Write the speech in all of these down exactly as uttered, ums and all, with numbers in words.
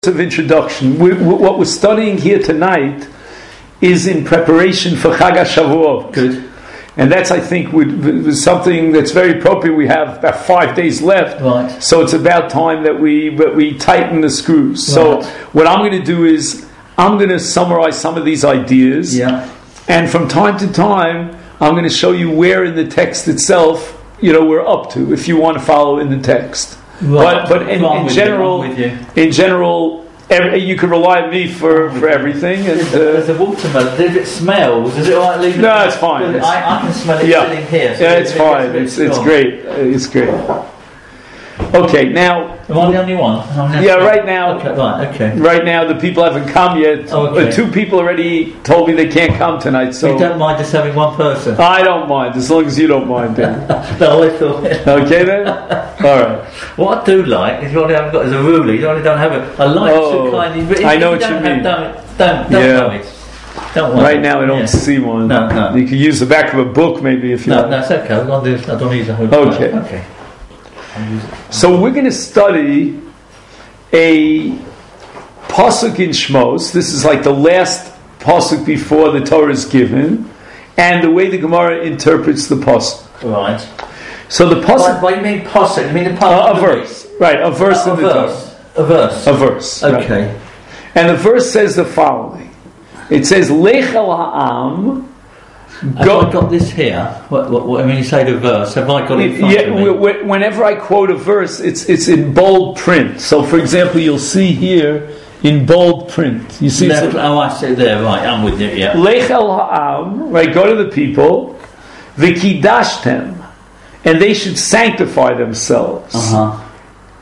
Of introduction. We, we, what we're studying here tonight is in preparation for Chag HaShavuot. Good. And that's, I think, would, was something that's very appropriate. We have about five days left, right. So it's about time that we that we tighten the screws. Right. So what I'm going to do is I'm going to summarize some of these ideas, yeah. and from time to time I'm going to show you where in the text itself, you know, we're up to, if you want to follow in the text. Right. But but in, in general, in general, every, you can rely on me for, for everything. And, uh, there's a watermelon. Does it smell? Does it like leave it? No, it's fine. It's, I, I can smell it yeah. sitting here. So yeah, it's fine. It's it's great. It's great. Okay, now. Am I the only one? Yeah, right now. Okay, right, okay. Right now, the people haven't come yet. Okay. Uh, two people already told me they can't come tonight. So you don't mind just having one person? I don't mind, as long as you don't mind, then. No, I thought. Okay, then. All right. What I do like is what I haven't got is a ruler. You only don't have it. I like oh, to kindly. But if I know you what don't you have, mean. Don't don't don't yeah. know it. Don't want right it. now, I don't yeah. see one. No, no. You could use the back of a book, maybe, if you No, like. no, it's okay. I don't, do, I don't use a whole Okay. Okay. So we're going to study a pasuk in Shmos. This is like the last pasuk before the Torah is given, and the way the Gemara interprets the pasuk. Right. So the pasuk. What, what do you mean pasuk? You mean the pasuk? Uh, a verse, right? A verse uh, in the verse. Torah. A verse. A verse. Okay. Right. And the verse says the following. It says, "Lech el ha'am." Have Go, I got this here? What, what, what, when you say the verse, have I got it in front yeah, of me? w- w- whenever I quote a verse, it's it's in bold print. So, for example, you'll see here in bold print. You see, Left, oh, I see there. Right, I'm with you. Yeah. Lech el ha'am, right? Go to the people, v'kidashtem, and they should sanctify themselves. Uh huh.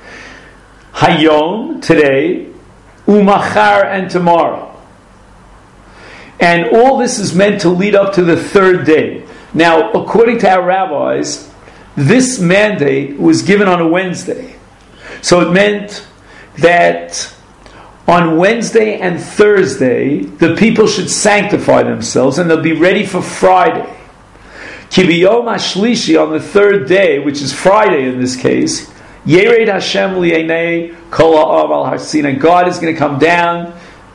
Hayom, today, umachar, and tomorrow. And all this is meant to lead up to the third day. Now, according to our rabbis, this mandate was given on a Wednesday. So it meant that on Wednesday and Thursday, the people should sanctify themselves and they'll be ready for Friday. Kibiyom HaShlishi, on the third day, which is Friday in this case, Yered Hashem li'enei kol ha'av al Har Sinai. God is going to come down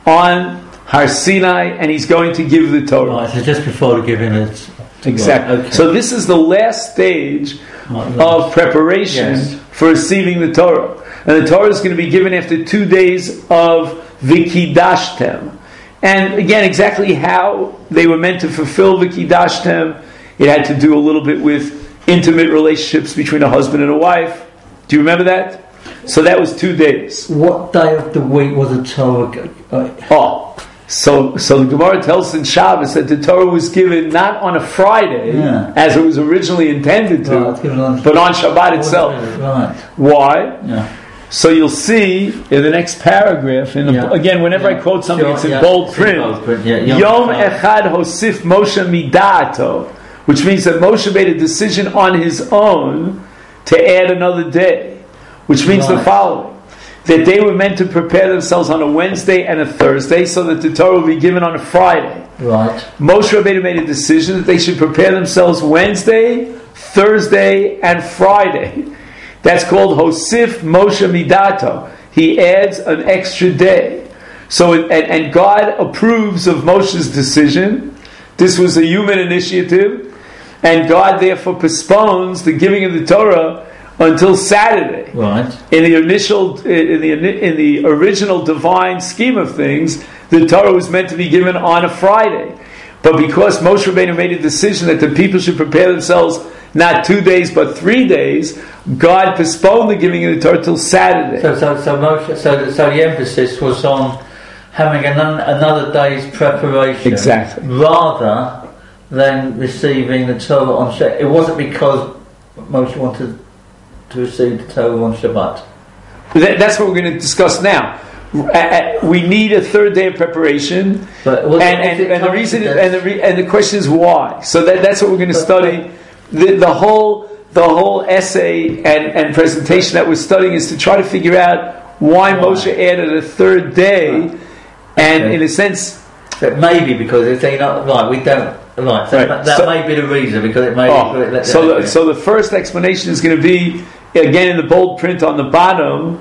on Har Sinai, and He's going to give the Torah. Right, so just before the giving it. Exactly. Right, okay. So this is the last stage right, of preparation yes. for receiving the Torah. And the Torah is going to be given after two days of Vikidashtem. And again, exactly how they were meant to fulfill Vikidashtem, it had to do a little bit with intimate relationships between a husband and a wife. Do you remember that? So that was two days. What day of the week was the Torah? Uh, oh. So, so the Gemara tells us in Shabbos that the Torah was given not on a Friday, yeah. as it was originally intended to, right, on, but on Shabbat itself. Right. Why? Yeah. So you'll see in the next paragraph, in the, yeah. again, whenever yeah. I quote something, sure, it's in yeah. bold it's print. In bold print. Yeah. Yom Echad Hosif Moshe Midato, which means that Moshe made a decision on his own to add another day, which means right. the following. That they were meant to prepare themselves on a Wednesday and a Thursday, so that the Torah would be given on a Friday. Right. Moshe Rabbeinu made a decision that they should prepare themselves Wednesday, Thursday, and Friday. That's called Hosif Moshe Midato. He adds an extra day. So, it, and, and God approves of Moshe's decision. This was a human initiative, and God therefore postpones the giving of the Torah until Saturday. Right. In the initial, in the in the original divine scheme of things, the Torah was meant to be given on a Friday, but because Moshe Rabbeinu made a decision that the people should prepare themselves not two days but three days, God postponed the giving of the Torah till Saturday. So, so, so, Moshe, so, so the emphasis was on having an, another day's preparation, exactly, rather than receiving the Torah on Shabbat. It wasn't because Moshe wanted to receive the Torah on Shabbat. That, that's what we're going to discuss now. Uh, we need a third day of preparation, but and, and, and the reason and the re, and the question is why. So that, that's what we're going to but, study. The, the whole the whole essay and, and presentation that we're studying is to try to figure out why, why? Moshe added a third day, right. and okay. in a sense, but maybe because if they not right, we don't. Right, so right. that so, may be the reason, because it may oh, be... So the, so the first explanation is going to be, again in the bold print on the bottom,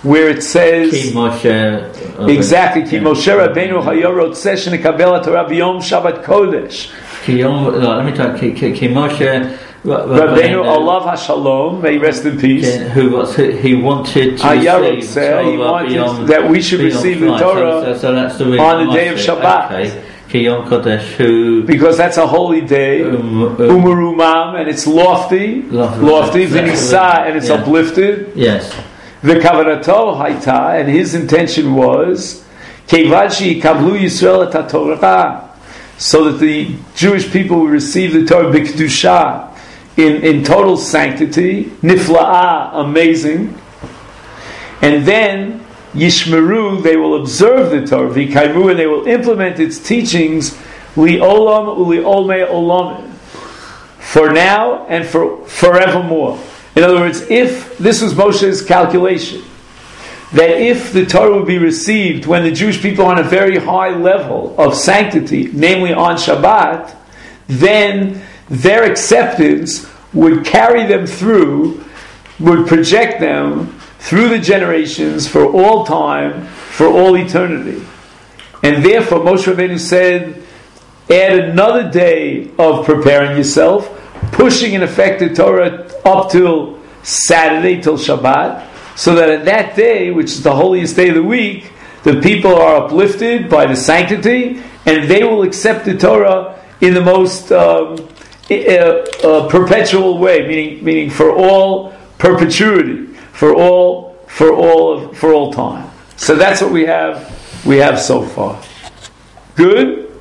where it says Ki Moshe, exactly Ki Moshe Rabbeinu Hayorot Session Kabbalah Torah B'Yom Shabbat Kodesh. Ki Yom. Let me try. Ki Ki Moshe. Rabbeinu Olav HaShalom, may he rest in peace. Who was he wanted to Hayarot receive Seh, he wanted beyond, that we should receive the Torah so, so that's the on the day of Shabbat. Okay. Ki Yom Kodesh, who because that's a holy day, um, um, Umurumam, and it's lofty, lofty, lofty V'nisa, and it's yeah. uplifted. Yes. The Kavanato Haita, and his intention was Kevachi Kavlu Yisrael et Torah, so that the Jewish people would receive the Torah b'kedusha, in in total sanctity, nifla'ah, amazing, and then Yishmeru, they will observe the Torah, v'kaimu, and they will implement its teachings, li'olam u'li'olmei olam, for now and for forevermore. In other words, if this was Moshe's calculation, that if the Torah would be received when the Jewish people are on a very high level of sanctity, namely on Shabbat, then their acceptance would carry them through, would project them through the generations for all time, for all eternity. And therefore Moshe Rabbeinu said, add another day of preparing yourself, pushing in effect the Torah up till Saturday, till Shabbat, so that at that day, which is the holiest day of the week, the people are uplifted by the sanctity, and they will accept the Torah in the most um, uh, uh, perpetual way, meaning meaning for all perpetuity, for all for all of, for all time. So that's what we have we have so far. Good.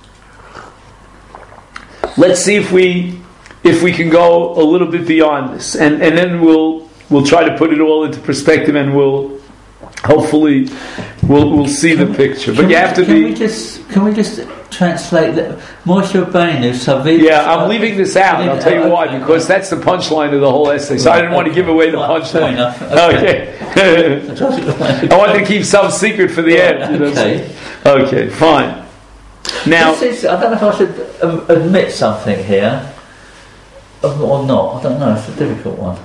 Let's see if we if we can go a little bit beyond this, and and then we'll we'll try to put it all into perspective, and we'll hopefully we'll we'll see the picture. But can you have to can be. We just, can we just translate that? Moshe Rabbeinu, Savit. Yeah, I'm leaving this out. I'll tell you why, because that's the punchline of the whole essay. So I didn't want to give away the punchline. Okay. okay. I wanted to keep some secret for the end. Okay. Okay. Fine. Now, this is, I don't know if I should um, admit something here or not. I don't know. It's a difficult one.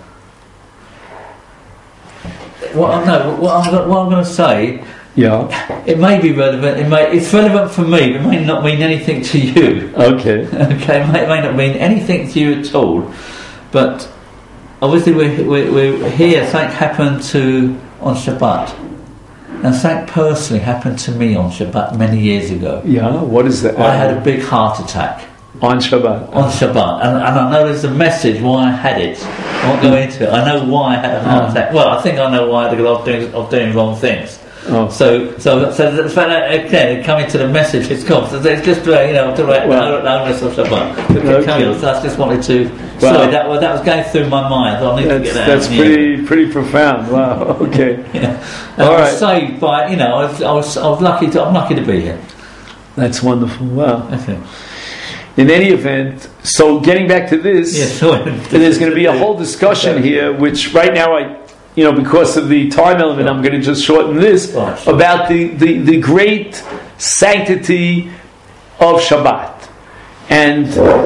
What I'm, no, what I'm, what I'm going to say, yeah, it may be relevant. It may, it's relevant for me. But it may not mean anything to you. Okay, okay, it may, it may not mean anything to you at all. But obviously, we're, we're, we're here. Something happened to on Shabbat, and something personally happened to me on Shabbat many years ago. Yeah, what is that? I had a big heart attack. On Shabbat. On Shabbat. And, and I know there's a message why I had it. I won't go into it. I know why I had a heart attack. Well, I think I know why, because I was doing, I was doing wrong things. Oh. So, so, so, the fact that, again, coming to the message, it's come. So it's just, uh, you know, to write well, the of Shabbat. Okay. On, so I just wanted to. Well, sorry, that, well, that was going through my mind. So I need that's to get that that's out pretty, here. pretty profound. Wow. Okay. yeah. All I right. was saved by, you know, I was, I was, I was lucky to, I'm lucky to be here. That's wonderful. Wow. Okay. In any event, so getting back to this, yeah, sure. there's going to be a whole discussion here, which right now I, you know, because of the time element, I'm going to just shorten this, about the, the, the great sanctity of Shabbat. And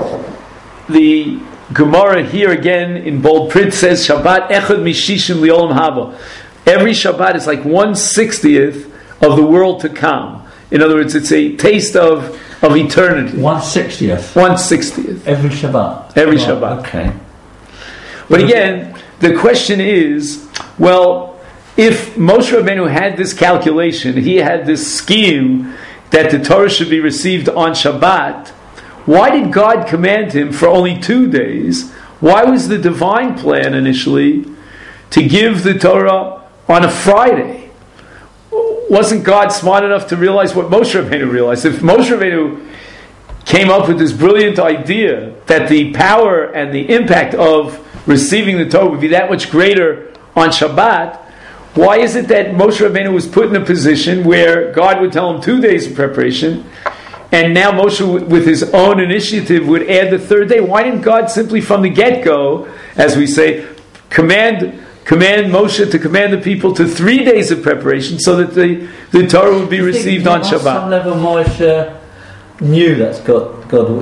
the Gemara here again in bold print says, Shabbat echad mishishim li'olam haba. Every Shabbat is like one sixtieth of the world to come. In other words, it's a taste of of eternity. One sixtieth. One sixtieth. Every Shabbat. Every oh, Shabbat. Okay. But again, the question is, well, if Moshe Rabbeinu had this calculation, he had this scheme that the Torah should be received on Shabbat, why did God command him for only two days? Why was the divine plan initially to give the Torah on a Friday? Wasn't God smart enough to realize what Moshe Rabbeinu realized? If Moshe Rabbeinu came up with this brilliant idea that the power and the impact of receiving the Torah would be that much greater on Shabbat, why is it that Moshe Rabbeinu was put in a position where God would tell him two days of preparation, and now Moshe, with his own initiative, would add the third day? Why didn't God simply from the get-go, as we say, command... command Moshe to command the people to three days of preparation so that the, the Torah would be received on Shabbat? On some level Moshe knew that God, God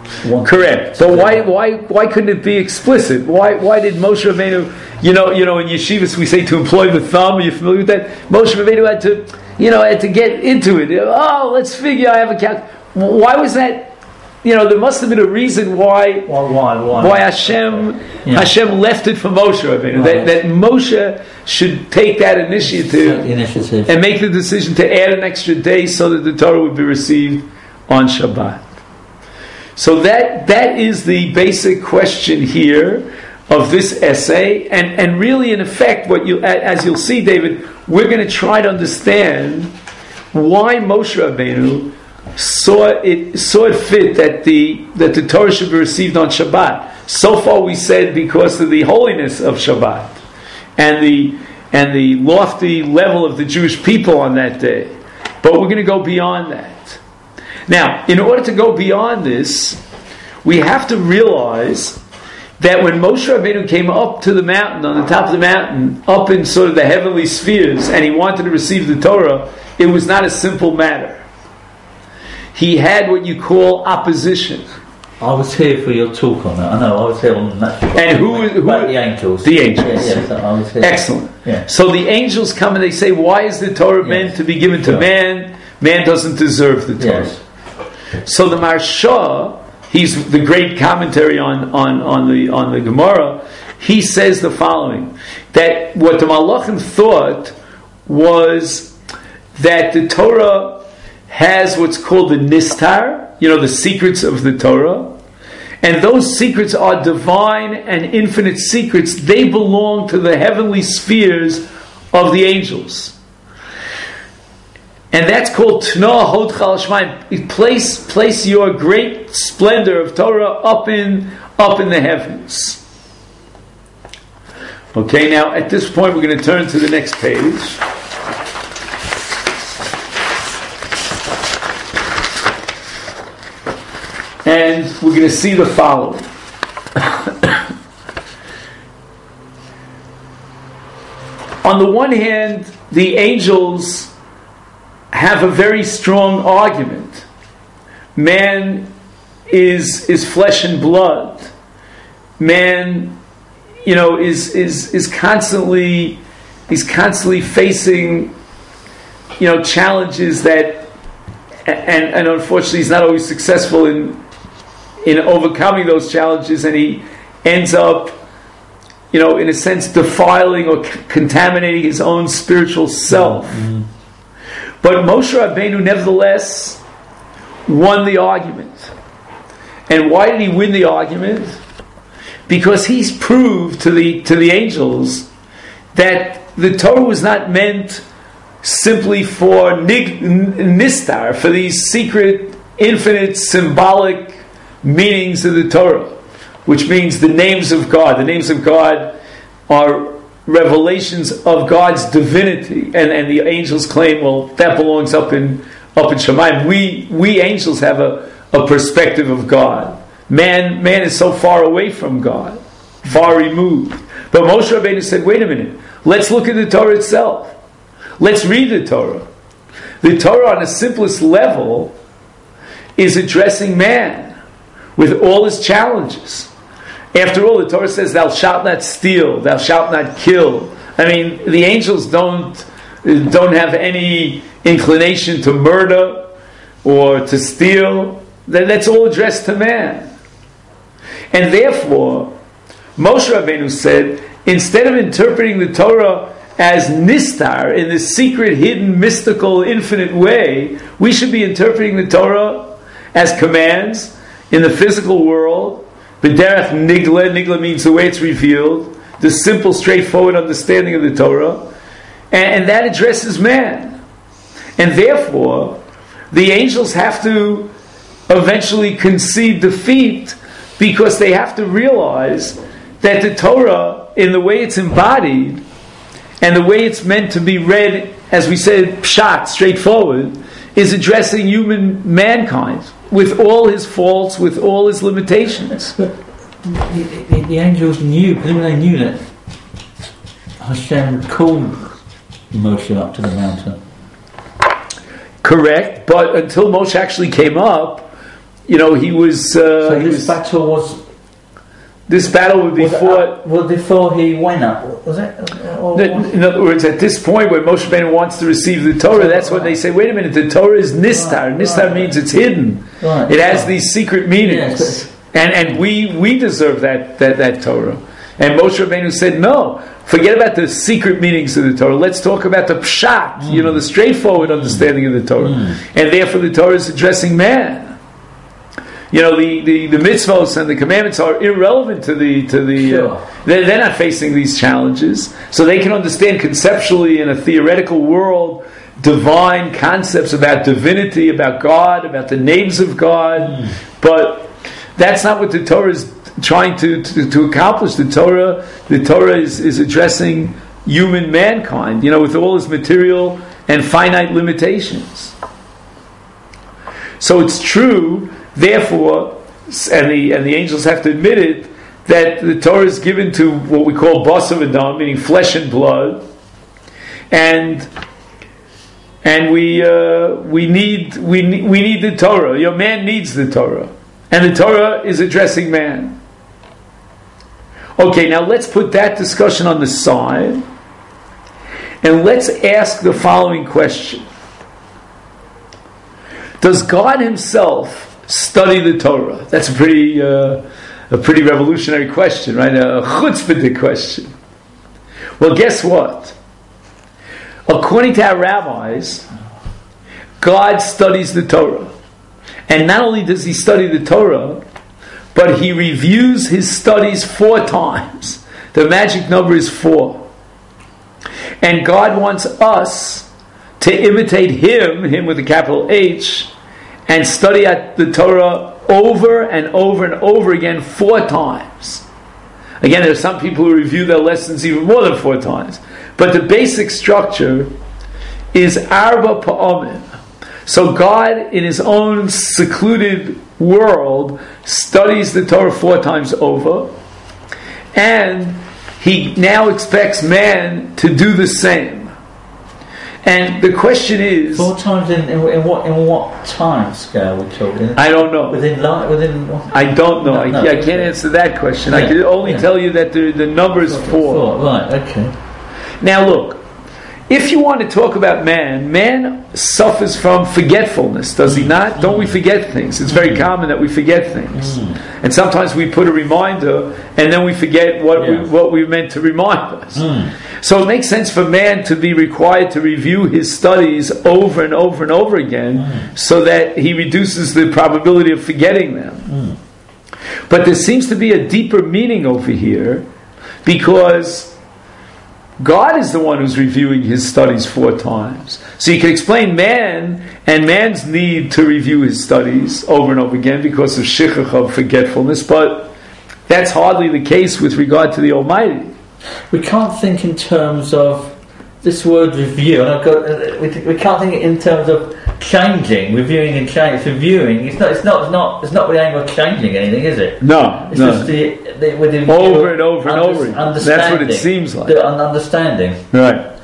Correct. So why why why couldn't it be explicit? Why why did Moshe Rabbeinu, you know, you know, in yeshivas we say to employ the thumb. Are you familiar with that? Moshe Rabbeinu had to, you know, had to get into it. Oh, let's figure. I have a calc. Why was that? You know, there must have been a reason why why why why, why Hashem yeah. Hashem left it for Moshe Rabbeinu. That, that Moshe should take that initiative, initiative and make the decision to add an extra day so that the Torah would be received on Shabbat. So that that is the basic question here of this essay, and and really in effect, what you as you'll see, David, we're going to try to understand why Moshe Rabbeinu saw it saw it fit that the that the Torah should be received on Shabbat. So far, we said because of the holiness of Shabbat and the and the lofty level of the Jewish people on that day, but we're going to go beyond that. Now, in order to go beyond this, we have to realize that when Moshe Rabbeinu came up to the mountain, on the top of the mountain, up in sort of the heavenly spheres, and he wanted to receive the Torah, it was not a simple matter. He had what you call opposition. I was here for your talk on that. I know, I was here on that. And who, who about the angels. The angels. Yeah, yeah, so I was here. Excellent. Yeah. So the angels come and they say, why is the Torah yes. meant to be given to yeah. man? Man doesn't deserve the Torah. Yes. So the Maharsha, he's the great commentary on, on, on the on the Gemara, he says the following, that what the Malachim thought was that the Torah has what's called the Nistar, you know, the secrets of the Torah, and those secrets are divine and infinite secrets. They belong to the heavenly spheres of the angels. And that's called Tnoah Hod Chal Shemaim. Place, place your great splendor of Torah up in, up in the heavens. Okay, now at this point we're going to turn to the next page. And we're going to see the following. On the one hand, the angels have a very strong argument. Man is is flesh and blood. Man, you know, is is is constantly he's constantly facing, you know, challenges that, and and unfortunately, he's not always successful in in overcoming those challenges, and he ends up, you know, in a sense, defiling or c- contaminating his own spiritual self. Mm-hmm. But Moshe Rabbeinu, nevertheless, won the argument. And why did he win the argument? Because he's proved to the to the angels that the Torah was not meant simply for nig, nistar, for these secret, infinite, symbolic meanings of the Torah, which means the names of God. The names of God are revelations of God's divinity, and, and the angels claim, well, that belongs up in up in Shemaim. We we angels have a, a perspective of God. Man man is so far away from God, far removed. But Moshe Rabbeinu said, wait a minute, let's look at the Torah itself. Let's read the Torah. The Torah on the simplest level is addressing man with all his challenges. After all, the Torah says, thou shalt not steal, thou shalt not kill. I mean, the angels don't don't have any inclination to murder or to steal. That's all addressed to man. And therefore, Moshe Rabbeinu said, instead of interpreting the Torah as nistar, in this secret, hidden, mystical, infinite way, we should be interpreting the Torah as commands in the physical world. B'derech nigla, nigla means the way it's revealed, the simple, straightforward understanding of the Torah, and, and that addresses man. And therefore, the angels have to eventually concede defeat, because they have to realize that the Torah, in the way it's embodied, and the way it's meant to be read, as we said, pshat, straightforward, is addressing human mankind, with all his faults, with all his limitations. But the, the, the angels knew, presumably they knew that Hashem called Moshe up to the mountain. Correct, but until Moshe actually came up, you know, he was. Uh, so he this was, battle was. This battle would be Was it fought. up- well, before he went up, was it? Or- In other words, at this point where Moshe Rabbeinu wants to receive the Torah, that's when they say, wait a minute, the Torah is nistar. Right, Nistar right. means it's hidden. Right, It has right. these secret meanings. Yes. And and we we deserve that, that, that Torah. And Moshe Rabbeinu said, no, forget about the secret meanings of the Torah. Let's talk about the pshat, mm. you know, the straightforward understanding of the Torah. Mm. And therefore the Torah is addressing man. You know, the, the, the mitzvos and the commandments are irrelevant to the to the. Sure. Uh, they're, they're not facing these challenges, so they can understand conceptually in a theoretical world divine concepts about divinity, about God, about the names of God. Mm. But that's not what the Torah is trying to, to, to accomplish. The Torah, the Torah is, is addressing human mankind. You know, with all its material and finite limitations. So it's true. Therefore, and the and the angels have to admit it, that the Torah is given to what we call basar v'dam, meaning flesh and blood, and and we uh, we need we need, we need the Torah. Your man needs the Torah, and the Torah is addressing man. Okay, now let's put that discussion on the side, and let's ask the following question: does God Himself study the Torah? That's a pretty uh, a pretty revolutionary question, right? A chutzpah question. Well, guess what? According to our rabbis, God studies the Torah. And not only does He study the Torah, but He reviews His studies four times. The magic number is four. And God wants us to imitate Him, Him with a capital H, and study at the Torah over and over and over again four times. Again, there are some people who review their lessons even more than four times. But the basic structure is arba pa'amim. So God, in His own secluded world, studies the Torah four times over, and He now expects man to do the same. And the question is, four times in, in, in what in what time scale we're talking? I don't know. Within li- within. What? I don't know. No, I, no, I can't answer that question. Yeah, I can only yeah. tell you that the, the number is four. Four, right? Okay. Now look, if you want to talk about man, man suffers from forgetfulness, does he not? Mm. Don't we forget things? It's very mm. common that we forget things. Mm. And sometimes we put a reminder and then we forget what, yeah. we, what we meant to remind us. Mm. So it makes sense for man to be required to review his studies over and over and over again mm. so that he reduces the probability of forgetting them. Mm. But there seems to be a deeper meaning over here, because God is the one who's reviewing His studies four times. So you can explain man and man's need to review his studies over and over again because of shichach, of forgetfulness, but that's hardly the case with regard to the Almighty. We can't think in terms of this word review, and I've got, we, we can't think in terms of changing, reviewing and changing. It's reviewing. It's not. It's not. It's not. It's not with the aim of changing anything, is it? No. It's no. just the, the with the over and over and over. Under, That's what it seems like. The understanding. Right.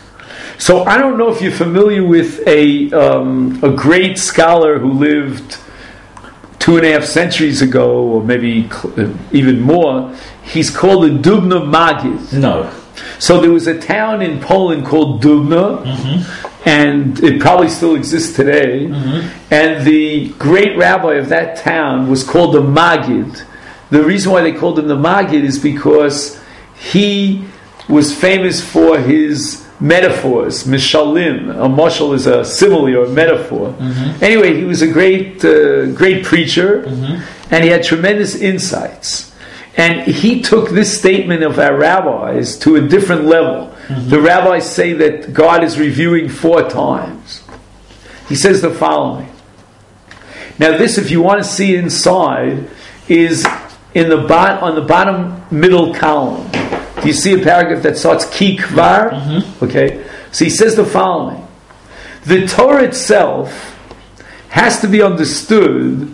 So I don't know if you're familiar with a um, a great scholar who lived two and a half centuries ago, or maybe cl- even more. He's called the Dubno Maggid. No. So there was a town in Poland called Dubno, mm-hmm. and it probably still exists today. Mm-hmm. And the great rabbi of that town was called the Maggid. The reason why they called him the Maggid is because he was famous for his metaphors, mishalim. A mashal is a simile or a metaphor. Mm-hmm. Anyway, he was a great, uh, great preacher, mm-hmm. and he had tremendous insights. And he took this statement of our rabbis to a different level. Mm-hmm. The rabbis say that God is reviewing four times. He says the following. Now this, if you want to see inside, is in the bot- on the bottom middle column. Do you see a paragraph that starts ki kvar? Mm-hmm. Okay. So he says the following. The Torah itself has to be understood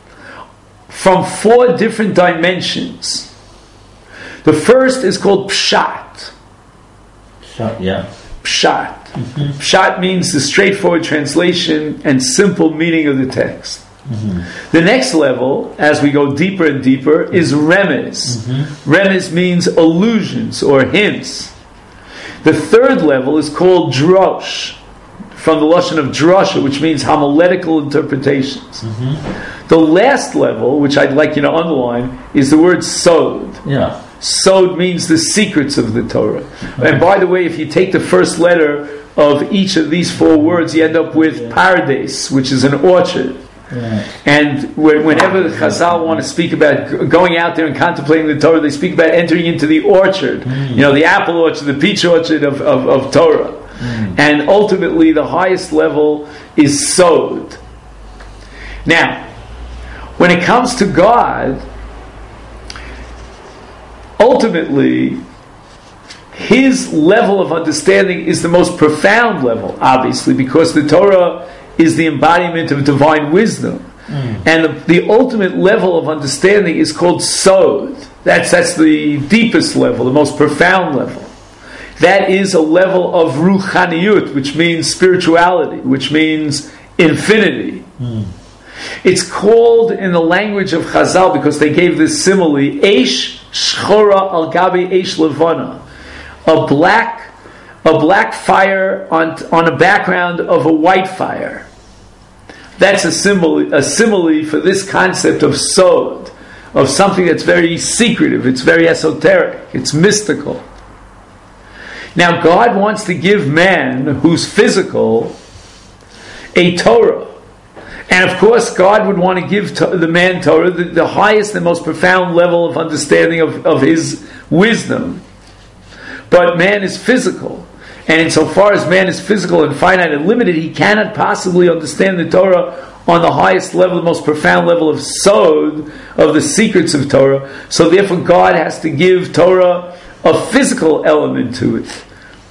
from four different dimensions. The first is called pshat. Pshat, yeah. Pshat. Mm-hmm. Pshat means the straightforward translation and simple meaning of the text. Mm-hmm. The next level, as we go deeper and deeper, is remez. Mm-hmm. Remez means allusions or hints. The third level is called drosh, from the lashon of drasha, which means homiletical interpretations. Mm-hmm. The last level, which I'd like you to underline, is the word sod. Yeah. Sod means the secrets of the Torah. Mm-hmm. And by the way, if you take the first letter of each of these four words, you end up with yeah. pardes, which is an orchard. Yeah. And whenever the Chazal want to speak about going out there and contemplating the Torah, they speak about entering into the orchard, mm. you know, the apple orchard, the peach orchard of, of, of Torah. Mm. And ultimately, the highest level is sod. Now, when it comes to God, ultimately, His level of understanding is the most profound level, obviously, because the Torah is the embodiment of divine wisdom. Mm. And the, the ultimate level of understanding is called sod. That's, that's the deepest level, the most profound level. That is a level of ruchaniyut, which means spirituality, which means infinity. Mm. It's called in the language of Chazal, because they gave this simile, Eish shchora al gabi eish levana. A black a black fire on on a background of a white fire. That's a simile, a simile for this concept of sod, of something that's very secretive, it's very esoteric, it's mystical. Now God wants to give man, who's physical, a Torah. And of course God would want to give to the man Torah, the, the highest and most profound level of understanding of, of his wisdom. But man is physical. And insofar as man is physical and finite and limited, he cannot possibly understand the Torah on the highest level, the most profound level of sod, of the secrets of Torah. So therefore God has to give Torah a physical element to it.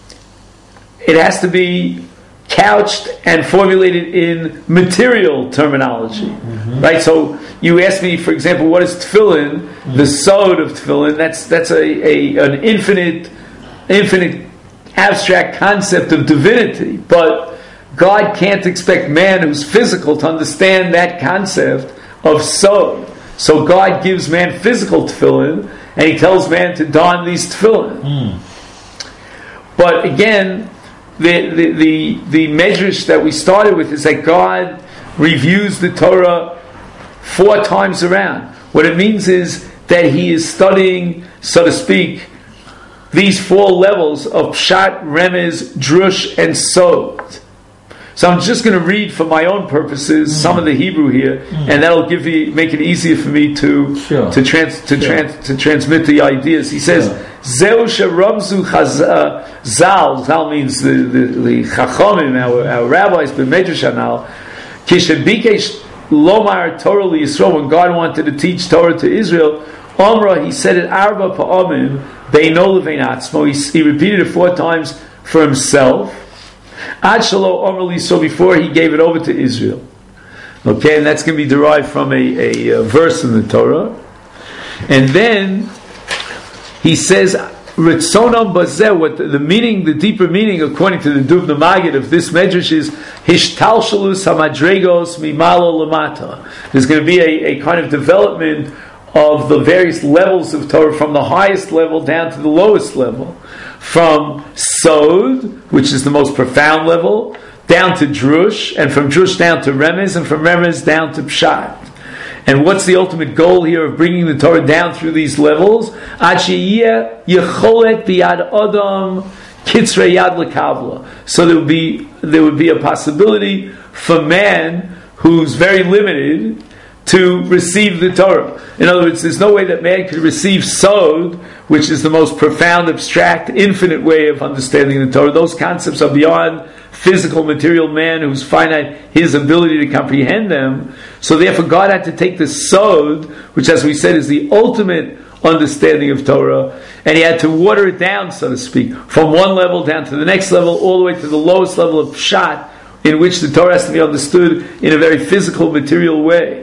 It has to be couched and formulated in material terminology. Mm-hmm. Right? So you ask me, for example, what is tefillin? Mm-hmm. The sod of tefillin, that's that's a, a an infinite infinite abstract concept of divinity, but God can't expect man who's physical to understand that concept of sod. So God gives man physical tefillin, and He tells man to don these tefillin. Mm. But again, the the the, the medrash that we started with is that God reviews the Torah four times around. What it means is that He is studying, so to speak, these four levels of Pshat, Remez, Drush, and Sod. So I'm just going to read for my own purposes mm. some of the Hebrew here, mm. and that'll give you make it easier for me to sure. to trans to, sure. trans, to transmit the ideas. He says, "Zeu sheramzu chazal." Zal means the the, the Chachamim, our, our rabbis, the Medrash Anal. Kishabikesh lomar Torah li Yisrael. When God wanted to teach Torah to Israel, Omra, He said it arba pa'amim. Beino levein atzmo. He repeated it four times for himself. Ad shelo omer li, so before He gave it over to Israel. Okay, and that's going to be derived from a, a, a verse in the Torah. And then He says, Ritzonam bazeh, what the, the meaning, the deeper meaning, according to the Dubna Magid of this medrash is Hishtalshalus hamadregos mimalo lamata. There's going to be a, a kind of development of the various levels of Torah, from the highest level down to the lowest level, from Sod, which is the most profound level, down to Drush, and from Drush down to Remez, and from Remez down to Pshat. And what's the ultimate goal here of bringing the Torah down through these levels? Ad sheyeh yecholet biyad adam kitzrei yad lekavla. So there would be there would be a possibility for man who's very limited to receive the Torah. In other words, there's no way that man could receive Sod, which is the most profound, abstract, infinite way of understanding the Torah. Those concepts are beyond physical, material man who's finite, his ability to comprehend them. So therefore God had to take the Sod, which as we said is the ultimate understanding of Torah, and He had to water it down, so to speak, from one level down to the next level, all the way to the lowest level of Pshat, in which the Torah has to be understood in a very physical, material way.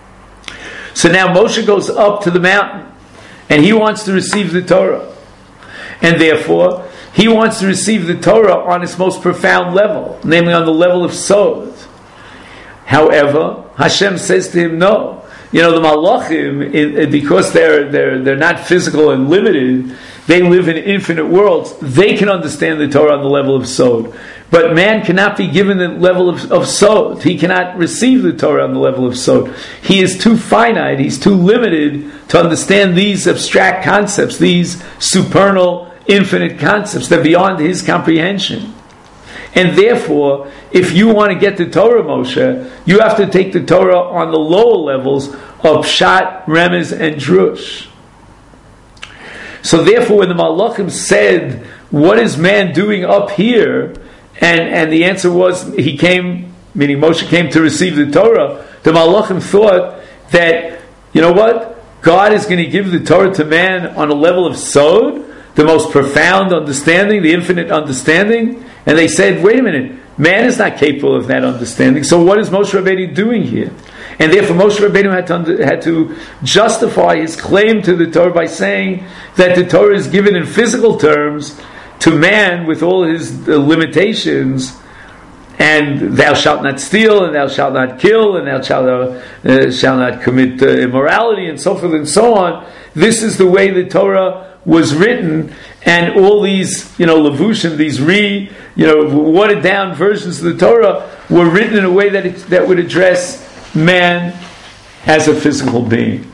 So now Moshe goes up to the mountain, and he wants to receive the Torah. And therefore, he wants to receive the Torah on its most profound level, namely on the level of Sod. However, Hashem says to him, no. You know, the Malachim, in, in, because they're, they're, they're not physical and limited, they live in infinite worlds. They can understand the Torah on the level of Sod. But man cannot be given the level of, of Sod. He cannot receive the Torah on the level of Sod. He is too finite, he's too limited to understand these abstract concepts, these supernal, infinite concepts. They're beyond his comprehension. And therefore, if you want to get the Torah, Moshe, you have to take the Torah on the lower levels of Pshat, Remez, and Drush. So therefore, when the Malachim said, what is man doing up here? And, and the answer was, he came, meaning Moshe came to receive the Torah. The Malachim thought that, you know what? God is going to give the Torah to man on a level of Sod, the most profound understanding, the infinite understanding. And they said, wait a minute, man is not capable of that understanding. So what is Moshe Rabbeinu doing here? And therefore Moshe Rabbeinu had to, under, had to justify his claim to the Torah by saying that the Torah is given in physical terms to man with all his uh, limitations, and thou shalt not steal, and thou shalt not kill, and thou shalt, uh, uh, shalt not commit uh, immorality, and so forth and so on. This is the way the Torah was written, and all these, you know, levushim, these re, you know, watered down versions of the Torah were written in a way that it, that would address man as a physical being.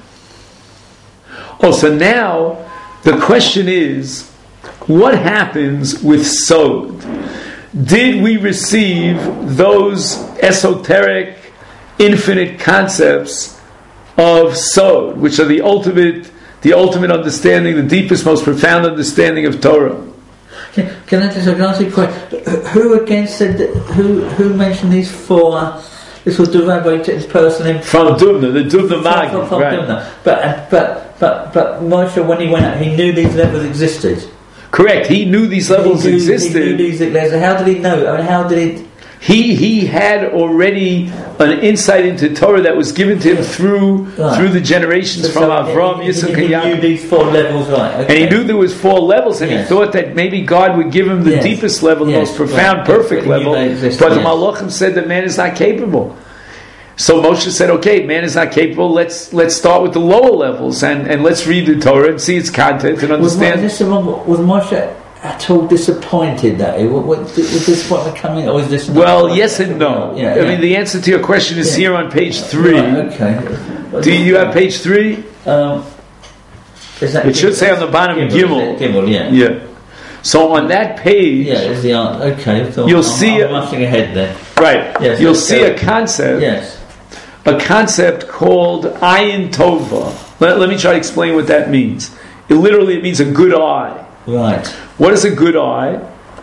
Oh, so now the question is, what happens with Sod? Did we receive those esoteric, infinite concepts of Sod, which are the ultimate, the ultimate understanding, the deepest, most profound understanding of Torah? Can, can I just ask you a question? Who again said that, who who mentioned these four? This was the rabbi, this person in from Dubna, the Dubna Maggid, from, from right? Dubna. But but but but Moshe, when he went out, he knew these levels existed. Correct. He knew these levels he knew, existed. He knew these levels. How did he know? I mean, how did it? He he had already an insight into Torah that was given to him through right. through the generations so, from so Avram, Yitzchak, and Yaakov. He knew these four levels, right? Okay. And he knew there was four levels, and yes. he thought that maybe God would give him the yes. deepest level, yes. the most profound, right. perfect level. But yes. the Malachim said that man is not capable. So Moshe said, "Okay, man is not capable. Let's let's start with the lower levels and, and let's read the Torah and see its content and understand." Was, was Moshe at all disappointed that it was disappointment coming, or was this? Well, yes and no. Yeah, I yeah. mean, the answer to your question is yeah. here on page three. Right, okay. Do you have page three? Um, is that it Gimel? Should say on the bottom Gimel. Gimel, yeah. Yeah. So on that page, yeah, is the answer. Okay, so you'll I'm, see. I'm rushing ahead there. Right. Yes, you'll see go. a concept. Yes. A concept called Ayin Tova. Let, let me try to explain what that means. It literally it means a good eye. Right. What is a good eye?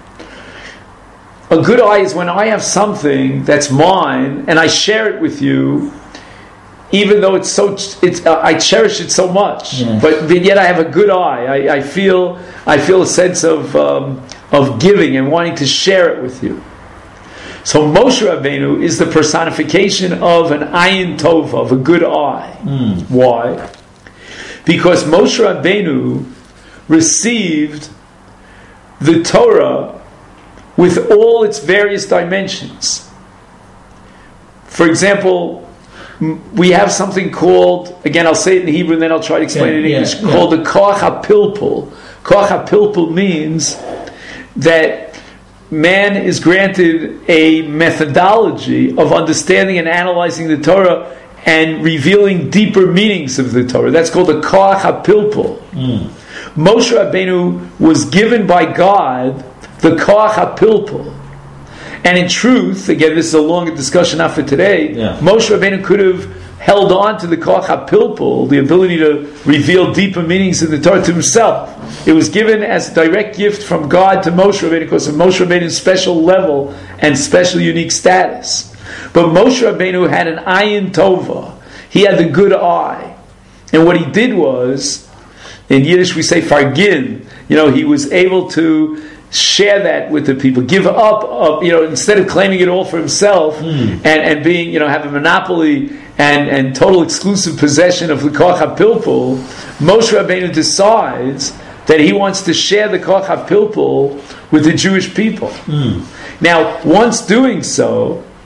A good eye is when I have something that's mine and I share it with you, even though it's so it's uh, I cherish it so much. Yes. But, but yet I have a good eye. I, I feel I feel a sense of um, of giving and wanting to share it with you. So Moshe Rabbeinu is the personification of an ayin tova, of a good eye. Mm. Why? Because Moshe Rabbeinu received the Torah with all its various dimensions. For example, we have something called, again I'll say it in Hebrew and then I'll try to explain yeah, it in English, yeah, called yeah. the Koach HaPilpul. Koach HaPilpul means that man is granted a methodology of understanding and analyzing the Torah and revealing deeper meanings of the Torah. That's called the Koach HaPilpul. Mm. Moshe Rabbeinu was given by God the Koach HaPilpul. And in truth, again, this is a longer discussion not for today, yeah. Moshe Rabbeinu could have held on to the Koach HaPilpul, the ability to reveal deeper meanings in the Torah, to himself. It was given as a direct gift from God to Moshe Rabbeinu because of Moshe Rabbeinu's special level and special unique status. But Moshe Rabbeinu had an ayin tova. He had the good eye. And what he did was, in Yiddish we say fargin, you know, he was able to share that with the people, give up, up you know, instead of claiming it all for himself mm. and, and being, you know, have a monopoly and, and total exclusive possession of the Koach HaPilpul, Moshe Rabbeinu decides that he wants to share the Koach HaPilpul with the Jewish people. Mm. Now, once doing so,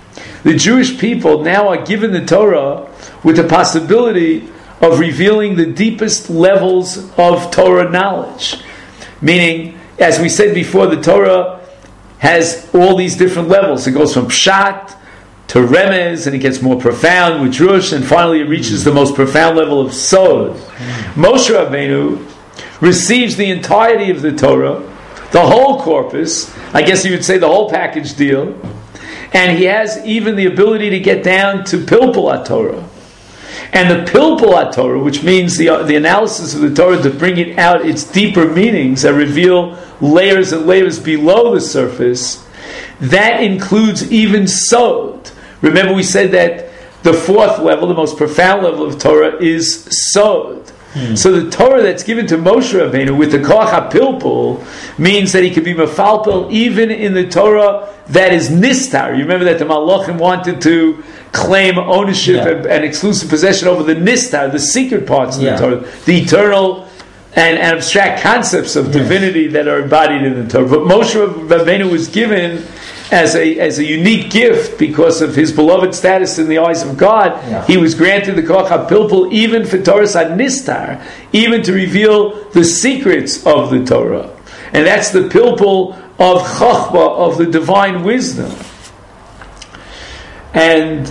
the Jewish people now are given the Torah with the possibility of revealing the deepest levels of Torah knowledge. Meaning, as we said before, the Torah has all these different levels. It goes from Pshat to Remez, and it gets more profound with Drush, and finally it reaches the most profound level of Sod. Moshe Rabbeinu receives the entirety of the Torah, the whole corpus, I guess you would say the whole package deal, and he has even the ability to get down to Pilpul HaTorah. And the Pilpul HaTorah, which means the, the analysis of the Torah to bring it out its deeper meanings that reveal layers and layers below the surface, that includes even Sod. Remember we said that the fourth level, the most profound level of Torah, is Sod. Hmm. So the Torah that's given to Moshe Rabbeinu with the Koach HaPilpul means that he can be mefalpel even in the Torah that is Nistar. You remember that the Malachim wanted to claim ownership yeah. and, and exclusive possession over the Nistar, the secret parts of yeah. the Torah, the eternal and, and abstract concepts of yes. divinity that are embodied in the Torah. But Moshe Rabbeinu was given as a as a unique gift because of his beloved status in the eyes of God. Yeah. He was granted the Koach HaPilpul even for Torah HaNistar, even to reveal the secrets of the Torah. And that's the Pilpul of Chochmah, of the divine wisdom. And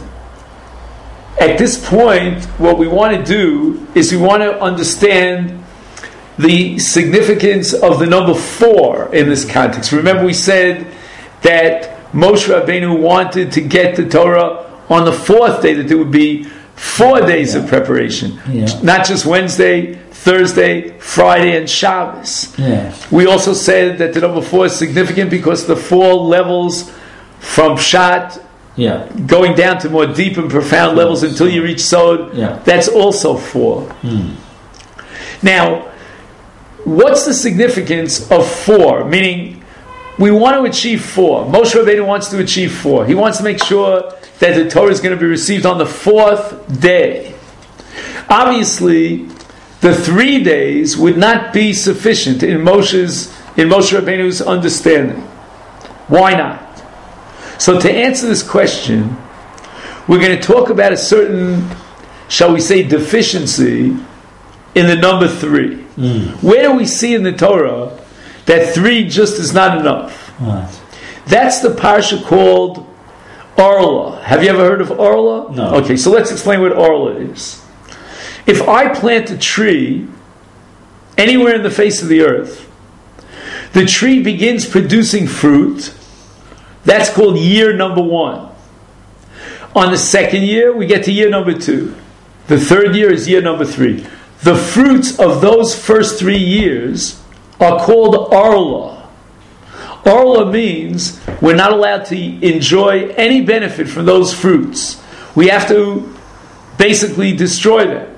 at this point, what we want to do is we want to understand the significance of the number four in this context. Remember we said that Moshe Rabbeinu wanted to get the Torah on the fourth day, that there would be four days yeah. of preparation. Yeah. Not just Wednesday, Thursday, Friday, and Shabbos. Yeah. We also said that the number four is significant because the four levels from Pshat yeah. going down to more deep and profound levels until you reach Sod, yeah. that's also four. Hmm. Now, what's the significance of four? Meaning, we want to achieve four. Moshe Rabbeinu wants to achieve four. He wants to make sure that the Torah is going to be received on the fourth day. Obviously, the three days would not be sufficient in Moshe's in Moshe Rabbeinu's understanding. Why not? So to answer this question, we're going to talk about a certain, shall we say, deficiency in the number three. Mm. Where do we see in the Torah that three just is not enough? Right. That's the parsha called Orla. Have you ever heard of Orla? No. Okay, so let's explain what Orla is. If I plant a tree anywhere in the face of the earth, the tree begins producing fruit. That's called year number one. On the second year, we get to year number two. The third year is year number three. The fruits of those first three years are called Orla. Orla means we're not allowed to enjoy any benefit from those fruits. We have to basically destroy them.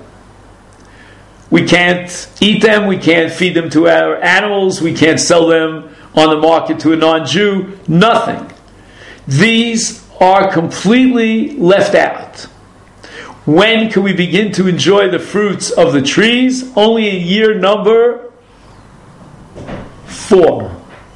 We can't eat them, we can't feed them to our animals, we can't sell them on the market to a non-Jew, nothing. These are completely left out. When can we begin to enjoy the fruits of the trees? Only in year number four.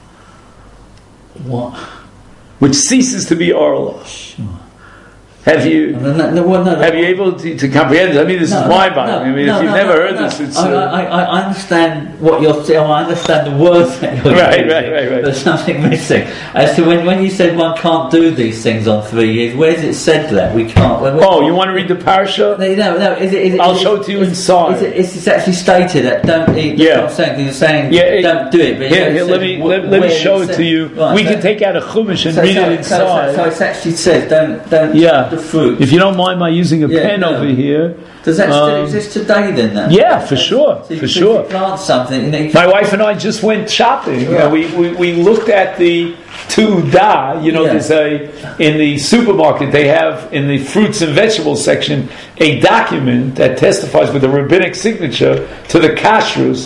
What? Which ceases to be Orla. Sure. Have you no, no, no, no, no, have you able to, to comprehend this? I mean, this no, is mind-boggling. no, I mean, no, if you've no, never no, heard no. this, it's... I, Uh, I, I understand what you're saying. I understand the words that you're right, using. Right, right, right. There's something missing. As to when, when you said one can't do these things on three years, where's it said that we can't? When, when, oh, you want to read the parasha? No, no. no is it, is it, I'll is show it, it to you is, inside. Is it, is it actually stated that don't eat? Yeah. What I'm saying, you're saying yeah, it, don't do it. But here, here, let me let, let me show it to you. Right, we so, can take out a chumash and so, read so, it inside. So, so, so it's actually said don't don't yeah. eat the fruit. If you don't mind my using a yeah, pen no. over here. Does that still um, exist today then? That? Yeah, for sure, so you, for so sure. You plant something. You know, you my wife and I just went shopping. Yeah. You know, we, we we looked at the Tuda. You know, yeah. there's a in the supermarket they have in the fruits and vegetables section a document that testifies with a rabbinic signature to the kashrus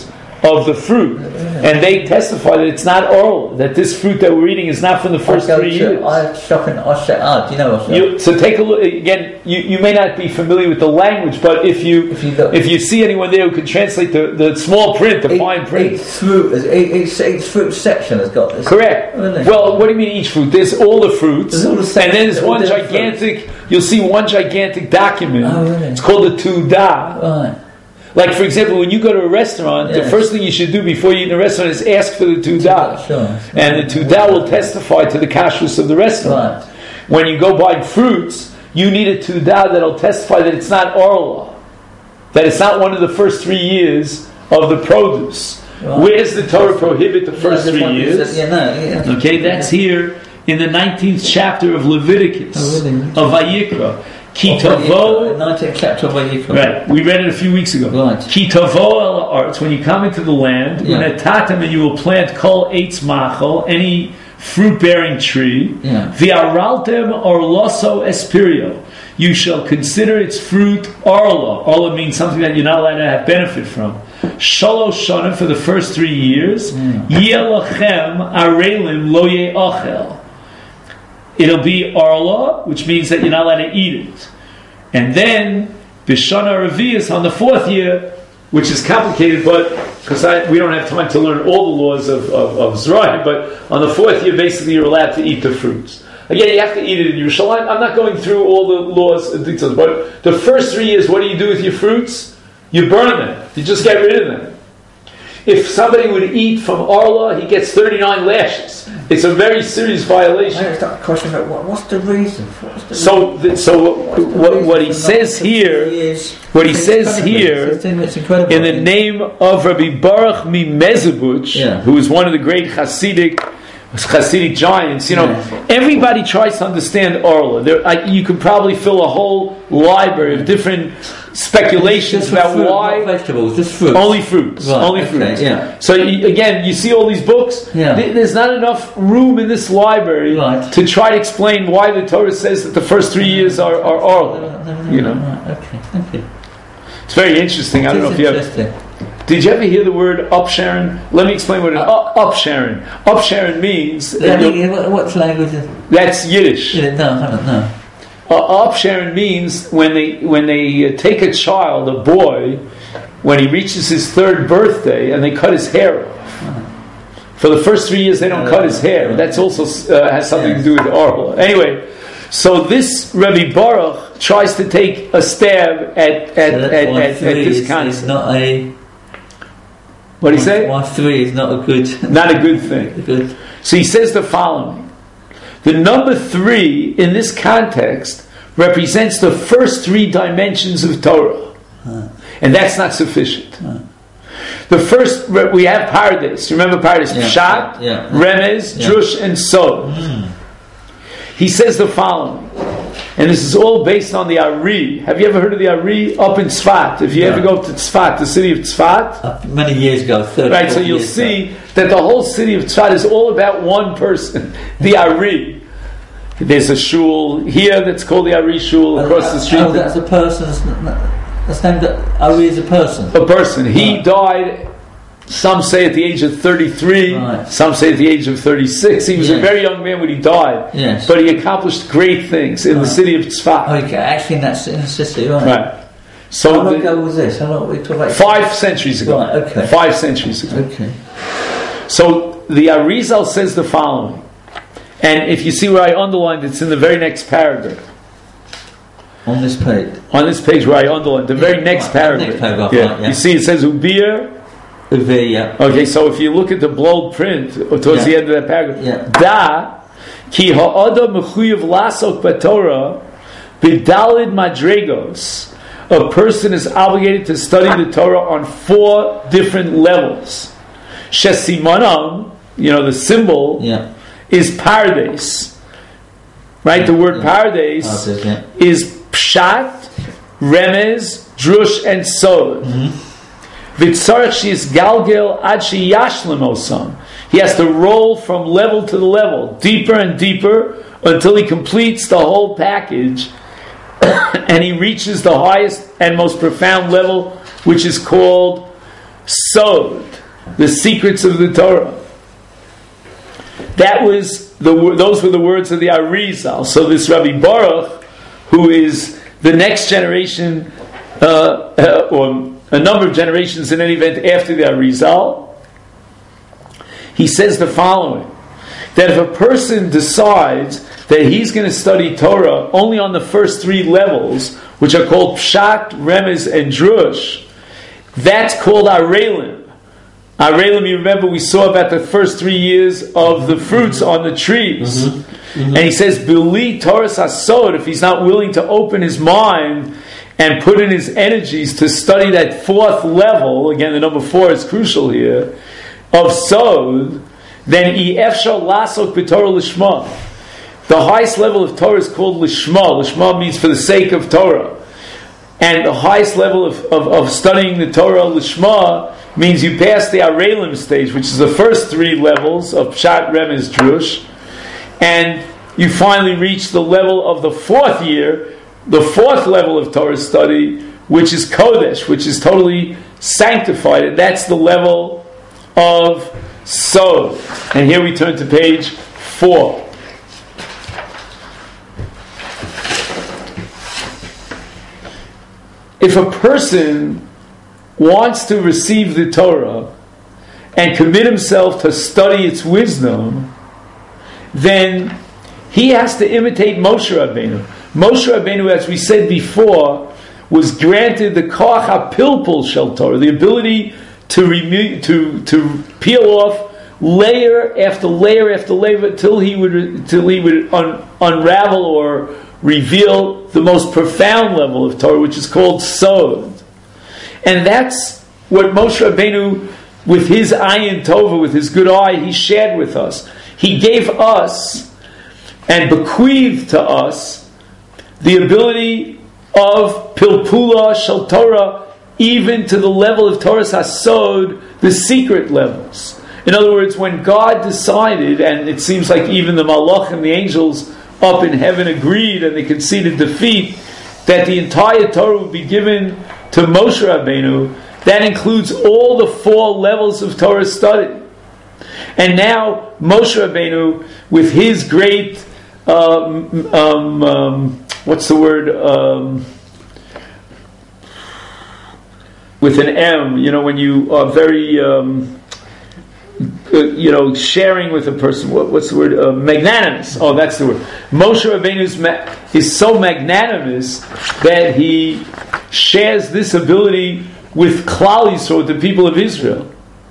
of the fruit, and they testify that it's not oral, that this fruit that we're eating is not from the first three to, years. I shop in Osher. Do you know Osher? You, so take a look again. You, you may not be familiar with the language, but if you if you, if you see anyone there who can translate the, the small print, the each, fine print, each fruit, each, each fruit section has got this. Correct. Really? Well, what do you mean each fruit? There's all the fruits, all the and then there's one gigantic. Fruits. You'll see one gigantic document. Oh, really? It's called the Tudah. Right. Like, for example, when you go to a restaurant, yes. the first thing you should do before you eat in a restaurant is ask for the Tudah. Sure. And the Tudah will testify to the kashrus of the restaurant. Right. When you go buy fruits, you need a Tudah that'll testify that it's not orla, that it's not one of the first three years of the produce. Right. Where does the Torah prohibit the first three years? Yeah, no, yeah. Okay, that's here in the nineteenth chapter of Leviticus, oh, really? of Vayikra. Kitavo, nineteenth chapter of Vayikra. Right, we read it a few weeks ago. Right. Kitavo el arts, when you come into the land, yeah. Unatatem, and you will plant kol eitz machol, any fruit-bearing tree. Yeah. Viaraltem orloso espirio. You shall consider its fruit orla. Orla means something that you're not allowed to have benefit from. Shalosh shanim, for the first three years. Yelachem arelim lo ye'achel. It'll be orla, which means that you're not allowed to eat it. And then b'shana revius, on the fourth year, which is complicated, but because we don't have time to learn all the laws of of, of Zerah, but on the fourth year, basically, you're allowed to eat the fruits. Again, you have to eat it in Yerushalayim. I'm not going through all the laws and details, but the first three years, what do you do with your fruits? You burn them. You just get rid of them. If somebody would eat from Arla, he gets thirty-nine lashes. It's a very serious violation. I start question about what's the reason? What's the so, reason? The, so what, what he says here, what he says here, in the name of Rabbi Baruch Mimezebuch, yeah. who is one of the great Hasidic Hasidic giants, you know, yeah. everybody tries to understand Orla. There, I, you could probably fill a whole library of different speculations just about fruit, why not vegetables, just fruits. Only fruits, right, only okay, fruits. Yeah. So you, again, you see all these books. Yeah. Th- there's not enough room in this library right. to try to explain why the Torah says that the first three years are, are Orla. No, no, no, you know, right. Okay, thank you. It's very interesting. It I don't know if you have. Did you ever hear the word upsharon? Let me explain what it is. Uh, upsharon. Upsharon means. What, what language is it? That's Yiddish. Yeah, no, I don't know. Uh, upsharon means when they when they uh, take a child, a boy, when he reaches his third birthday, and they cut his hair off. Uh-huh. For the first three years, they don't uh, cut his hair. That's also uh, has something yes. to do with Orla. Anyway. So this Rabbi Baruch tries to take a stab at at, so at, at, at this is, concept. Is not a. What do you say? Why three is not a good. Not a good thing. Good. So he says the following: the number three in this context represents the first three dimensions of Torah, huh. and that's not sufficient. Huh. The first we have paradise. Remember paradise? Yeah. Pshat, yeah. Remez, yeah. Drush, and Sod. Mm. He says the following, and this is all based on the Ari. Have you ever heard of the Ari up in Tzfat? If you yeah. ever go to Tzfat, the city of Tzfat, uh, many years ago, thirty right? So you'll see ago. that the whole city of Tzfat is all about one person, the Ari. There's a shul here that's called the Ari Shul across uh, the street. Oh, that's a person. That's named Ari is a person. A person. He right. died. Some say at the age of thirty-three, right. some say at the age of thirty-six. He was yes. a very young man when he died, yes. but he accomplished great things in right. the city of Tzfat. Okay, actually, that's in the city, right? Right. So how long the, ago was this? How long we talking about? Five centuries ago. Right. Okay. Five centuries ago. Okay. So the Arizal says the following, and if you see where I underlined, it's in the very next paragraph. On this page. On this page where I underlined the yeah, very next right. paragraph. Next paragraph. Yeah. Right, yeah. You see, it says Ubir. Yeah. Okay, so if you look at the bold print towards yeah. the end of that paragraph, yeah. da ki ha'adam mechuyev lasok b'Torah b'dalid madregos. A person is obligated to study the Torah on four different levels. Shesimanam, you know, the symbol yeah. is paradise. Right? The word yeah. paradise okay, yeah. is pshat, remez, drush, and sod. Mm-hmm. He has to roll from level to the level, deeper and deeper, until he completes the whole package, and he reaches the highest and most profound level, which is called Sod. the secrets of the Torah. That was the those were the words of the Arizal. So this Rabbi Baruch, who is the next generation, uh, uh, or a number of generations in any event after the Arizal, he says the following: that if a person decides that he's going to study Torah only on the first three levels, which are called Pshat, Remez, and Drush, that's called Arelim. Arelim, you remember we saw about the first three years of the fruits on the trees. Mm-hmm. Mm-hmm. And he says, Bili Torah Sasod, if he's not willing to open his mind and put in his energies to study that fourth level, again the number four is crucial here, of Sod, then Efshar Lasok B'Torah Lishma. The highest level of Torah is called Lishma. Lishma means for the sake of Torah. And the highest level of, of, of studying the Torah, Lishma, means you pass the Arelim stage, which is the first three levels of Pshat, Remez, Drush, and you finally reach the level of the fourth year, the fourth level of Torah study, which is Kodesh, which is totally sanctified, and that's the level of Sod. And here we turn to page four. If a person wants to receive the Torah and commit himself to study its wisdom, then he has to imitate Moshe Rabbeinu. Moshe Rabbeinu, as we said before, was granted the koach hapilpul shel Torah, the ability to remo- to to peel off layer after layer after layer till he would till he would un- unravel or reveal the most profound level of Torah, which is called Sod. And that's what Moshe Rabbeinu, with his ayin tova, with his good eye, he shared with us. He gave us and bequeathed to us the ability of pilpula shel Torah, even to the level of Torah Hasod, the secret levels. In other words, when God decided, and it seems like even the Malach and the angels up in heaven agreed, and they conceded defeat, that the entire Torah would be given to Moshe Rabbeinu, that includes all the four levels of Torah study. And now Moshe Rabbeinu, with his great, um, um, um, what's the word, um, with an M, you know, when you are very, um, uh, you know, sharing with a person, what, what's the word, uh, magnanimous, oh, that's the word. Moshe Rabbeinu ma- is so magnanimous that he shares this ability with Klal Yisrael, with the people of Israel.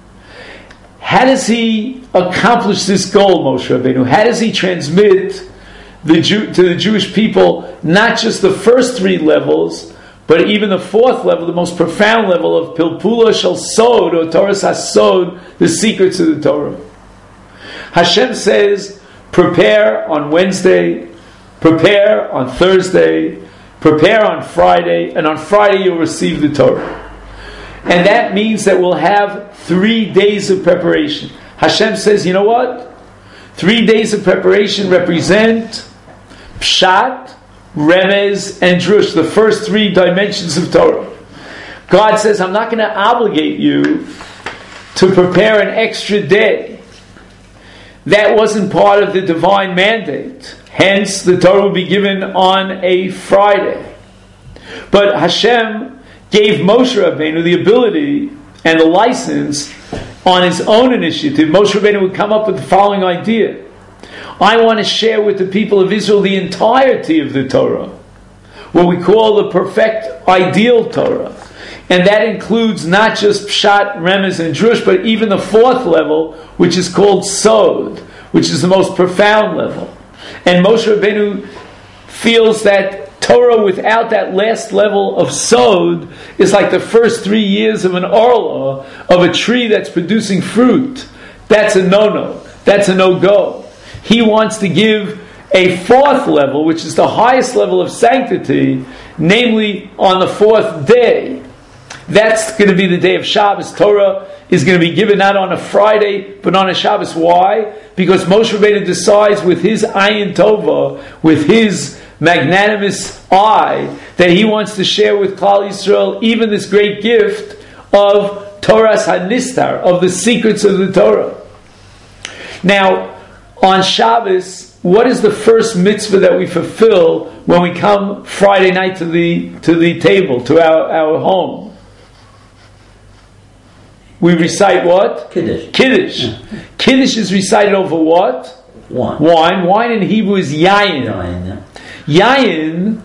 How does he accomplish this goal, Moshe Rabbeinu? How does he transmit the Jew, to the Jewish people not just the first three levels, but even the fourth level, the most profound level of Pilpula Shel Sod, or Torah Hasod, the secrets of the Torah? Hashem says, prepare on Wednesday, prepare on Thursday, prepare on Friday, and on Friday you'll receive the Torah. And that means that we'll have three days of preparation. Hashem says, you know what? Three days of preparation represent Pshat, Remez, and Drush, the first three dimensions of Torah. God says, I'm not going to obligate you to prepare an extra day. That wasn't part of the divine mandate. Hence, the Torah will be given on a Friday. But Hashem gave Moshe Rabbeinu the ability and the license on his own initiative. Moshe Rabbeinu would come up with the following idea. I want to share with the people of Israel the entirety of the Torah, what we call the perfect ideal Torah. And that includes not just Pshat, Remez, and Drush, but even the fourth level, which is called Sod, which is the most profound level. And Moshe Rabbeinu feels that Torah without that last level of Sod is like the first three years of an orla, of a tree that's producing fruit. That's a no-no. That's a no-go. He wants to give a fourth level, which is the highest level of sanctity, namely on the fourth day. That's going to be the day of Shabbos. Torah is going to be given not on a Friday, but on a Shabbos. Why? Because Moshe Rabbeinu decides with his ayin tova, with his magnanimous eye, that he wants to share with Klal Yisrael even this great gift of Torah's Hanistar, of the secrets of the Torah. Now, on Shabbos, what is the first mitzvah that we fulfill when we come Friday night to the to the table, to our, our home? We recite what? Kiddush. Kiddush. Yeah. Kiddush is recited over what? Wine. Wine. Wine in Hebrew is yayin. Yayin, yeah. Yayin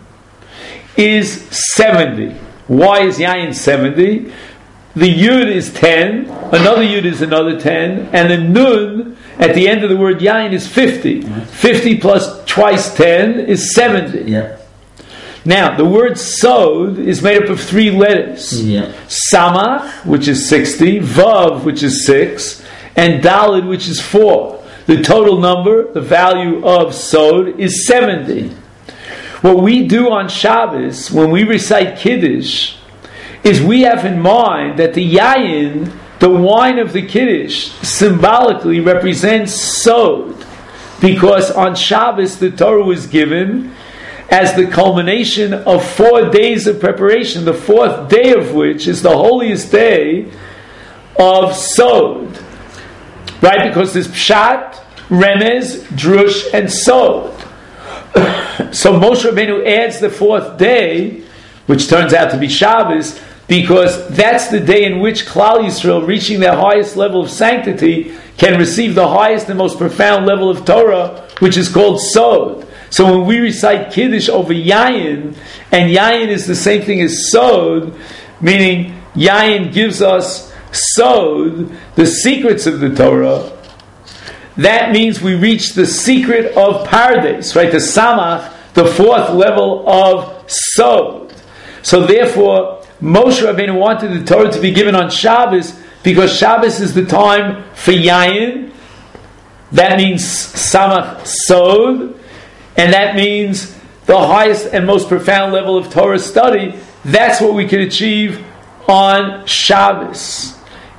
is seventy. Why is yayin seventy? The yud is ten, another yud is another ten, and the nun at the end of the word yayin is fifty. Mm-hmm. fifty plus twice ten is seventy. Yeah. Now, the word sod is made up of three letters. Yeah. Samach, which is sixty, Vav, which is six, and Dalid, which is four. The total number, the value of sod, is seventy. What we do on Shabbos, when we recite Kiddush, is we have in mind that the yayin, the wine of the Kiddush, symbolically represents sod, because on Shabbos the Torah was given as the culmination of four days of preparation, the fourth day of which is the holiest day of sod. Right? Because there's pshat, remez, drush, and sod. So Moshe Rabbeinu adds the fourth day, which turns out to be Shabbos, because that's the day in which Klal Yisrael, reaching their highest level of sanctity, can receive the highest and most profound level of Torah, which is called sod. So when we recite Kiddush over yayin, and yayin is the same thing as sod, meaning yayin gives us sod, the secrets of the Torah, that means we reach the secret of Pardes, right? The Samach, the fourth level of sod. So therefore, Moshe Rabbeinu wanted the Torah to be given on Shabbos, because Shabbos is the time for yayin. That means Samach sod, and that means the highest and most profound level of Torah study. That's what we can achieve on Shabbos.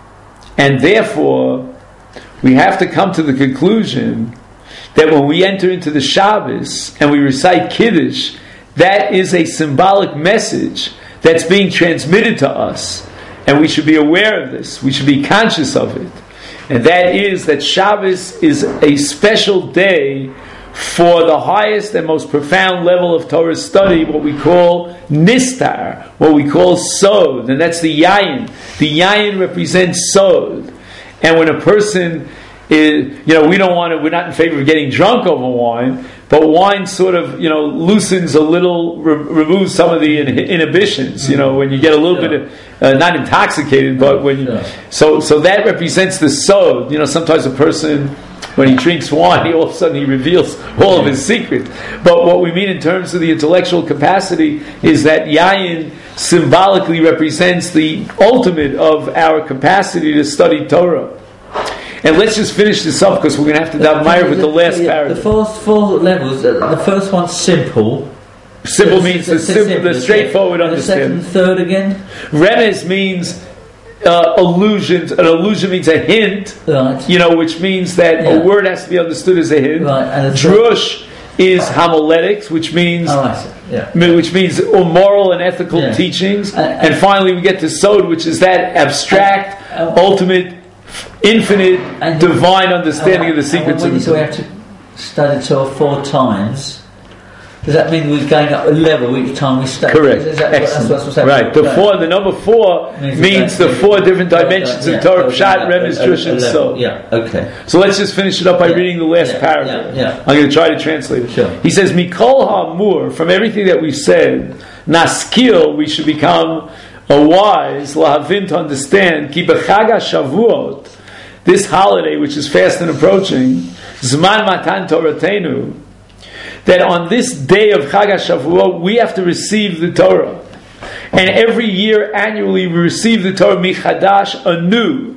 And therefore, we have to come to the conclusion that when we enter into the Shabbos and we recite Kiddush, that is a symbolic message that's being transmitted to us. And we should be aware of this. We should be conscious of it. And that is that Shabbos is a special day for the highest and most profound level of Torah study, what we call nistar, what we call sod, and that's the yayin. The yayin represents sod. And when a person is, you know, we don't want to, we're not in favor of getting drunk over wine, but wine sort of, you know, loosens a little, re- removes some of the in- inhibitions, you know, when you get a little yeah. bit of, uh, not intoxicated, but when you, yeah. so, so that represents the sod. You know, sometimes a person, when he drinks wine, he all of a sudden he reveals all of his secrets. But what we mean in terms of the intellectual capacity is that yayin symbolically represents the ultimate of our capacity to study Torah. And let's just finish this up, because we're going to have to dive Meir with the last yeah, paragraph. The first four levels, the first one's simple. Simple the, means the, the, simple, simple, the straightforward and understanding. The second, third again? Remez means uh, allusions. An allusion means a hint, right. You know, which means that yeah. a word has to be understood as a hint. Right. And Drush is homiletics, which means oh, I see. Yeah. which means moral and ethical yeah. teachings. And, and, and finally, we get to Sod, which is that abstract, and, and, ultimate, infinite, and divine understanding and, of the secrets and of the Torah. So we have to study Torah four times. Does that mean we're going up a level each time we study? Correct. Is that, Excellent. That's what's happening. Right. The right. four, the number four means, means the four different dimensions yeah, of Torah: Pshat, Remez, Drush, and Sod. Yeah. Okay. So let's just finish it up by yeah. reading the last yeah. paragraph. Yeah. Yeah. I'm going to try to translate it. Sure. He says, "Mikol ha'amur," from everything that we've said, naskil, we should become a wise, lahavin, to understand, ki b'chag ha'shavuot, this holiday which is fast and approaching, zman matan Toratenu, that on this day of Chag HaShavuot we have to receive the Torah, and every year annually we receive the Torah michadash anew.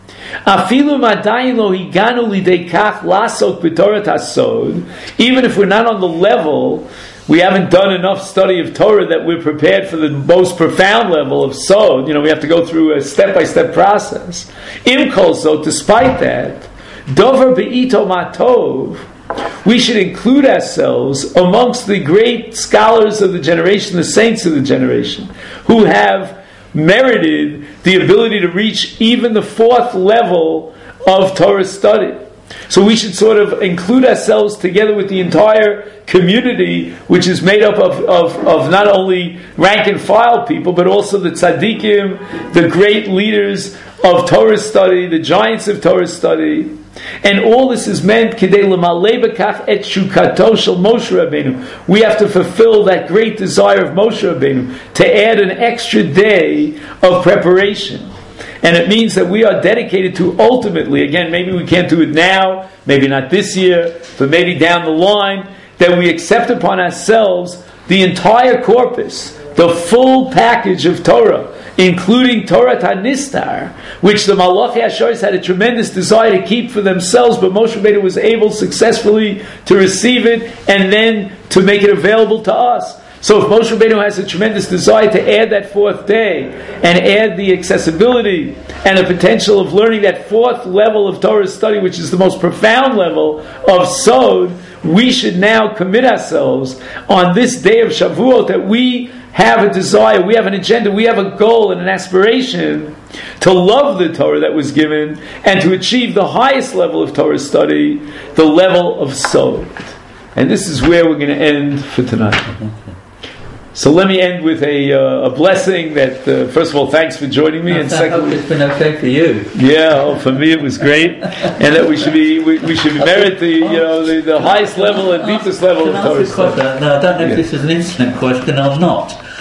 Afilu madayin lo higanu lidei kach lasok b'Torah tasod. Even if we're not on the level, we haven't done enough study of Torah that we're prepared for the most profound level of sod. You know, we have to go through a step-by-step process. Im kol zot, despite that, dover be'ito matov, we should include ourselves amongst the great scholars of the generation, the saints of the generation, who have merited the ability to reach even the fourth level of Torah study. So we should sort of include ourselves together with the entire community, which is made up of, of, of not only rank and file people, but also the tzaddikim, the great leaders of Torah study, the giants of Torah study. And all this is meant kidei l'malei b'kach et shukato shel Moshe Rabbeinu. We have to fulfill that great desire of Moshe Rabbeinu to add an extra day of preparation. And it means that we are dedicated to ultimately, again, maybe we can't do it now, maybe not this year, but maybe down the line, that we accept upon ourselves the entire corpus, the full package of Torah, including Torah Tanistar, which the Malachi Ashoris had a tremendous desire to keep for themselves, but Moshe Rabbeinu was able successfully to receive it and then to make it available to us. So if Moshe Rabbeinu has a tremendous desire to add that fourth day and add the accessibility and the potential of learning that fourth level of Torah study, which is the most profound level of Sod, we should now commit ourselves on this day of Shavuot that we have a desire, we have an agenda, we have a goal and an aspiration to love the Torah that was given and to achieve the highest level of Torah study, the level of Sod. And this is where we're going to end for tonight. So let me end with a, uh, a blessing that, uh, first of all, thanks for joining me, I and secondly, it's been okay for you. Yeah, oh, for me it was great, and that we should be we, we should merit the you know the, the highest level and deepest level Can of I ask Torah you a question? study. No, I don't know if Yeah. this is an incident question or not.